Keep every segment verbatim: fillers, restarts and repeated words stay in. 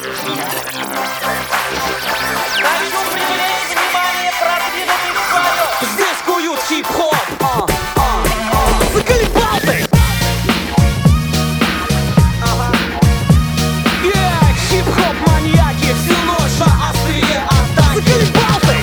Хочу привлечь внимание продвинутых слоев. Здесь куют хип-хоп. а, а, а. Заколебал ты! Ага. Yeah, хип-хоп маньяки всю ночь на острие атаки. Заколебал ты!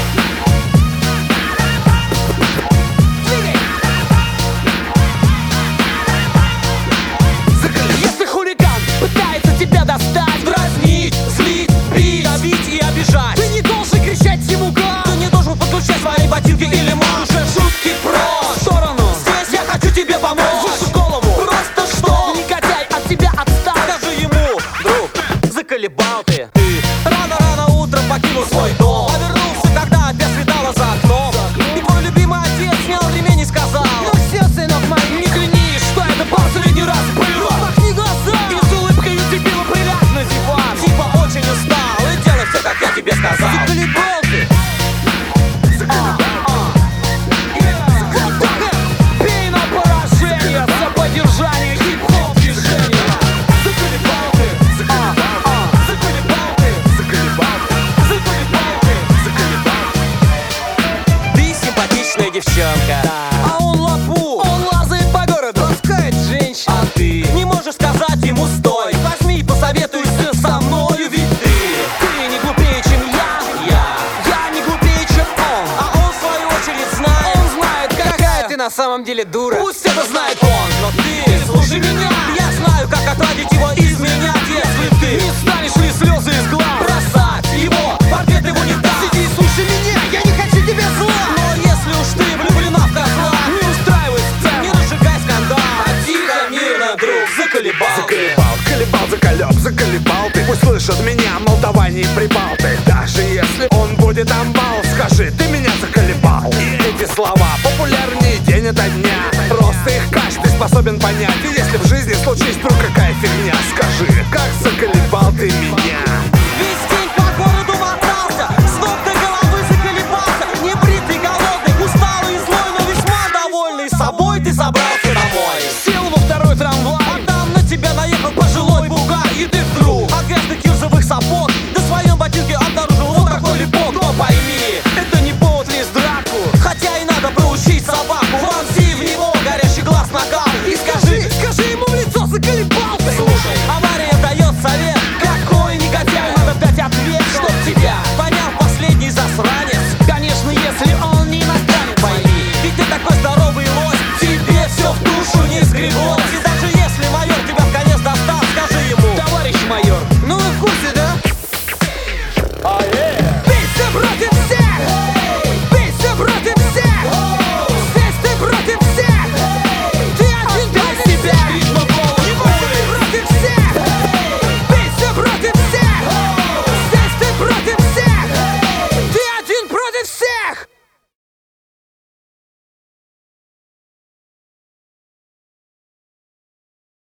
Заколебал. Если хулиган пытается тебя достать, дразнить, злить, бить, давить и обижать, ты не должен кричать ему гад. Ты не должен подключать свои ботинки или манжет. Шутки прочь в сторону. Здесь я хочу тебе помочь. Выше голову. Просто что? Негодяй от тебя отстал. Скажи ему, друг, заколебал ты. Ты рано-рано утром покинул свой дом, повернулся, когда опять светало за окном. И твой любимый отец снял ремень и сказал: ну все, сынок мой, не клянись, что это последний раз. Было. Махни глаза. И с улыбкой удивила приляг на диван. Типа очень устал и делай все, как я тебе сказал. Заколебал ты. Пей на поражение за поддержание хип-хоп движения. Заколебал ты. Заколебал ты. Заколебал ты. Заколебал ты. Заколебал ты. Ты симпатичная девчонка, а он лапу. Он лазает по городу, ласкает женщин. А ты не можешь сказать ему стой. Возьми и посоветуйся со мною, ведь ты Ты не глупее, чем я. Я Я не глупее, чем он. А он в свою очередь знает. Он знает, какая ты на самом деле дура. Пусть это знает он, но ты слушай меня. Я знаю, как отвадить его изменять, если ты не станешь ли слезы из глаз бросать его портрет его не так. Сиди и слушай меня, я не хочу тебе зла. Но если уж ты влюблена в козла, не устраивай сцен, не разжигай скандал, а тихо, мирно, друг, заколебал. Заколебал, колебал, заколеб, заколебал ты. Пусть слышат меня, мол, давай не припал ты. Даже если он будет амбал, скажи, ты меня заколебал. И эти слова популярнее день ото дня. Просто их каждый способен понять. И если в жизни случись вдруг какая